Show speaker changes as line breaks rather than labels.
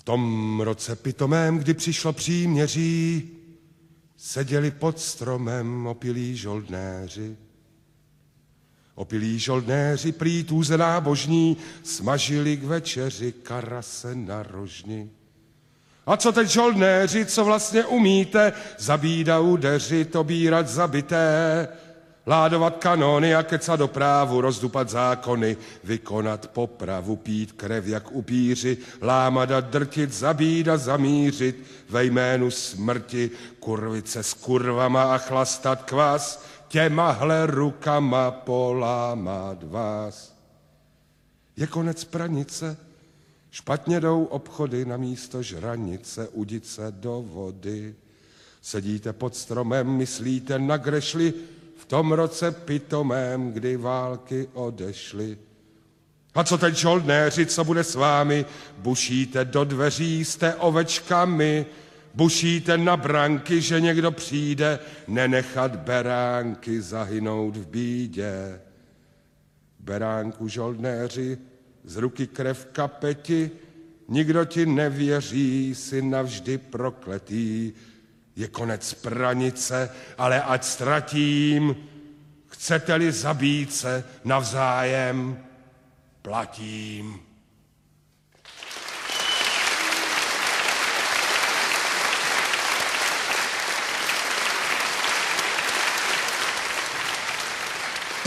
tom roce pitomém, kdy přišlo příměří, seděli pod stromem opilí žoldnéři. Opilí žoldnéři, prý tůze nábožní, smažili k večeři karase na rožni. A co teď žoldnéři, co vlastně umíte? Zabít a udeřit, obírat zabité, ládovat kanony a kecat do právu, rozdupat zákony, vykonat popravu, pít krev jak upíři, lámat a drtit, zabít a zamířit, ve jménu smrti kurvice s kurvama a chlastat kvas, těmahle rukama polámat vás. Je konec pranice, špatně jdou obchody, na místo žranice udit se do vody. Sedíte pod stromem, myslíte na grešli, v tom roce pitomém, kdy války odešly. A co teď žoldnéři, co bude s vámi? Bušíte do dveří, jste ovečkami, bušíte na branky, že někdo přijde, nenechat beránky zahynout v bídě. Beránku žoldnéři, z ruky krev kapeti, nikdo ti nevěří, jsi navždy prokletý. Je konec pranice, ale ať ztratím, chcete-li zabít se navzájem, platím.